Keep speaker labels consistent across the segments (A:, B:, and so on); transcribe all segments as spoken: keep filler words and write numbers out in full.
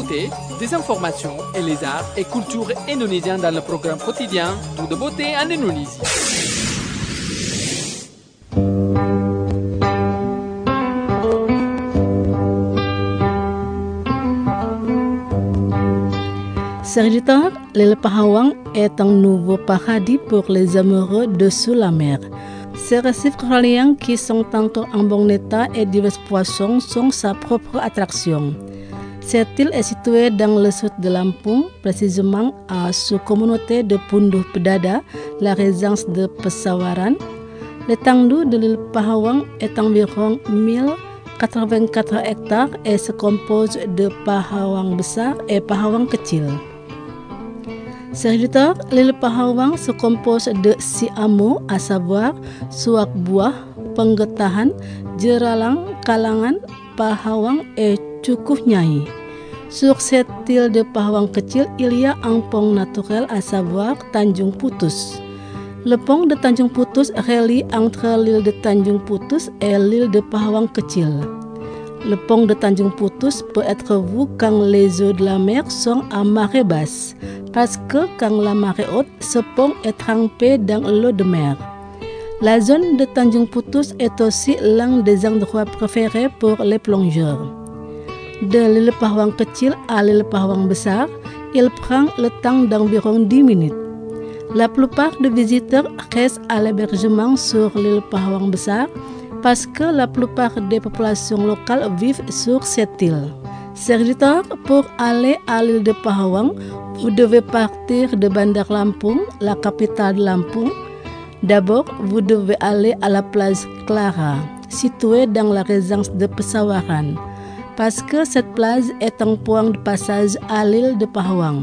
A: l'actualité, des informations et les arts et cultures indonésiens dans le programme quotidien Tout de beauté en Indonésie.
B: Serviteur, l'île Pahawang est un nouveau paradis pour les amoureux de sous la mer. Ces récifs coralliens qui sont encore en bon état et divers poissons sont sa propre attraction. Cette île est située dans le sud de Lampung, précisément à sous-communauté de Punduh Pedada, la résidence de Pesawaran. L'étendue de l'île Pahawang est environ mille quatre-vingt-quatre hectares et se compose de Pahawang besar et Pahawang kecil. Serviteur, l'île Pahawang se compose de six hameaux, à savoir Suak Buah, Penggetahan, Jeralang, Kalangan, Pahawang et Cukuh Nyai. Sur cette île de Pahawang kecil, il y a un pont naturel, à savoir Tanjung Putus. Le pont de Tanjung Putus relie entre l'île de Tanjung Putus et l'île de Pahawang kecil. Le pont de Tanjung Putus peut être vu quand les eaux de la mer sont à marée basse, parce que quand la marée haute, ce pont est trempé dans l'eau de mer. La zone de Tanjung Putus est aussi l'un des endroits préférés pour les plongeurs. De l'île Pahawang kecil à l'île Pahawang besar, il prend le temps d'environ dix minutes. La plupart des visiteurs restent à l'hébergement sur l'île Pahawang besar parce que la plupart des populations locales vivent sur cette île. Serviteur, pour aller à l'île de Pahawang, vous devez partir de Bandar Lampung, la capitale de Lampung. D'abord, vous devez aller à la plage Clara, située dans la résidence de Pesawaran, parce que cette plage est un point de passage à l'île de Pahawang.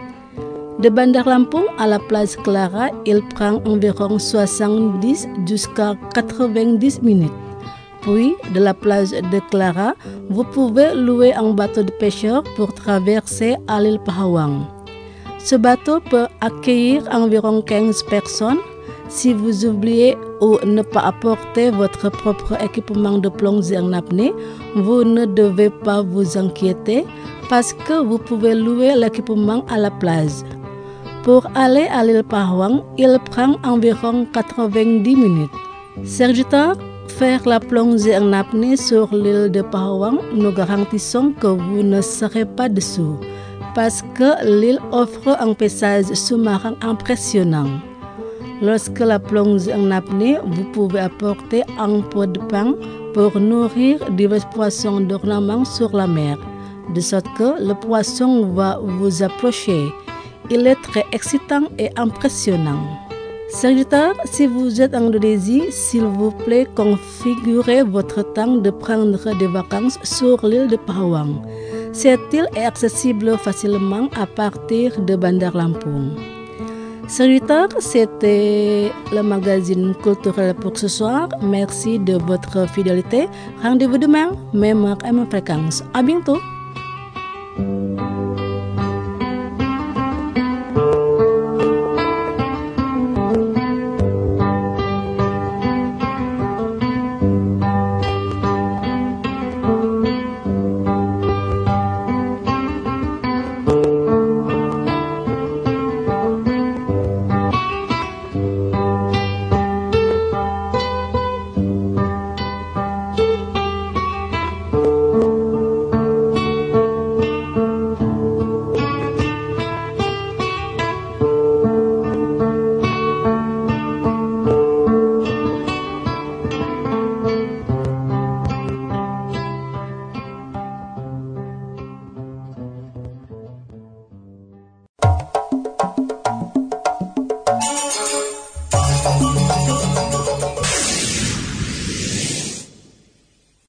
B: De Bandar Lampung à la plage Clara, il prend environ soixante-dix jusqu'à quatre-vingt-dix minutes. Puis, de la plage de Clara, vous pouvez louer un bateau de pêcheurs pour traverser à l'île Pahawang. Ce bateau peut accueillir environ quinze personnes. Si vous oubliez ou ne pas apporter votre propre équipement de plongée en apnée, vous ne devez pas vous inquiéter parce que vous pouvez louer l'équipement à la plage. Pour aller à l'île Pahawang, il prend environ quatre-vingt-dix minutes. Serviteur, faire la plongée en apnée sur l'île de Pahawang, nous garantissons que vous ne serez pas dessous, parce que l'île offre un paysage sous-marin impressionnant. Lorsque la plongée en apnée, vous pouvez apporter un pot de pain pour nourrir divers poissons d'ornement sur la mer, de sorte que le poisson va vous approcher. Il est très excitant et impressionnant. Serviteur, si vous êtes en Indonésie, s'il vous plaît, configurez votre temps de prendre des vacances sur l'île de Pahawang. Cette île est accessible facilement à partir de Bandar Lampung. Serviteur, c'était le magazine culturel pour ce soir. Merci de votre fidélité. Rendez-vous demain, même heure et même fréquence. À bientôt.